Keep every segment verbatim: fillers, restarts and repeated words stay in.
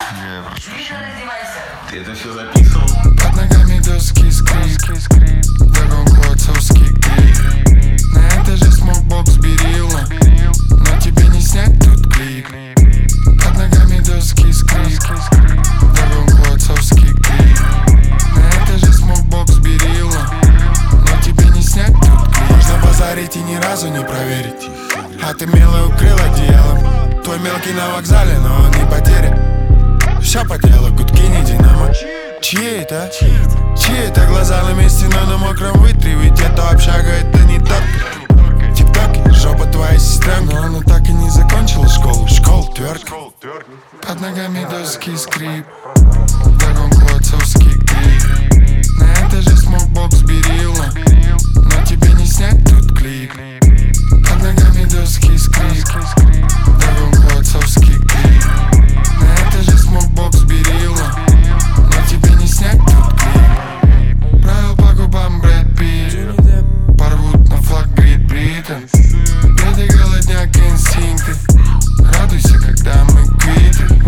Я прошу. Ты это все записывал? Под ногами доски скрип, вдогонку отцовский крик. На этаже смокбокс берила, но тебе не снять тут клип. Под ногами доски скрип, вдогонку отцовский крик. На этаже смокбокс берила, но тебе не снять тут клип. Можно базарить и ни разу не проверить, а ты мило укрыл одеялом. Твой мелкий на вокзале, но он не потерян. Все по делу, гудки не динамо. Чьи это? Чьи это глаза на месте, но на мокром вытри? Ведь это общага, это не торг. Тик-токи, жопа твоя сестренка. Но она так и не закончила школу. Школ тверк. Под ногами доски скрип, вдогонку отцовский крик. На этаже смокбокс берила, но тебе не снять тут клип. Под ногами доски скрип, вдогонку отцовский крик. На этаже смокбокс берила, но тебе не снять тут клип. Правил по губам Брэд Питт, порвут на флаг Грит Бриттон. Беды, голодняк, инстинкты. Радуйся, когда мы квиты.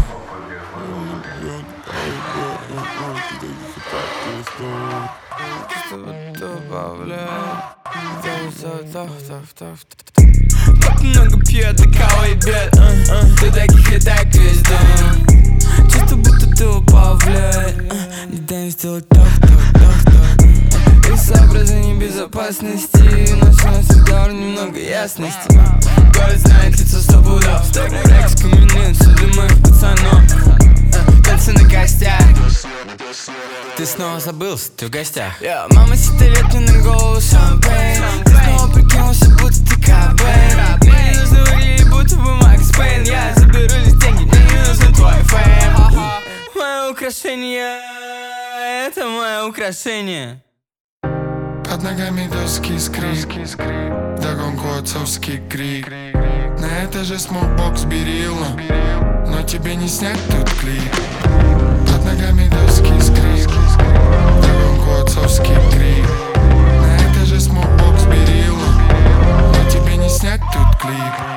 Так много пьет, докалывает бед, uh, uh. Ты таких и так весь дом. Чувство, будто ты упал в лед, uh. Не дай мне сделать так, так, так, так. Из соображений безопасности ночью нас всегда немного ясности. Город знает лицо сто пудов. Сток рекс, каменин, сюда моих пацанов. Танцы на костях. Ты снова забылся, ты в гостях. yeah. Мама сидит мне на голову шампейн. Ты снова прикинулся, будто ты Кобейн. Мне не нужно выглядеть, будто бы Макс Пейн. Я заберу лишь деньги, мне не нужен твой фейм. Мое украшение, это мое украшение. Под ногами доски скрип, вдогонку отцовский крик. На этаже смокбокс берила, но тебе не снять тут клип. Под ногами доски скрип, вдогонку отцовский крик. На этаже смокбокс берила, но тебе не снять тут клип.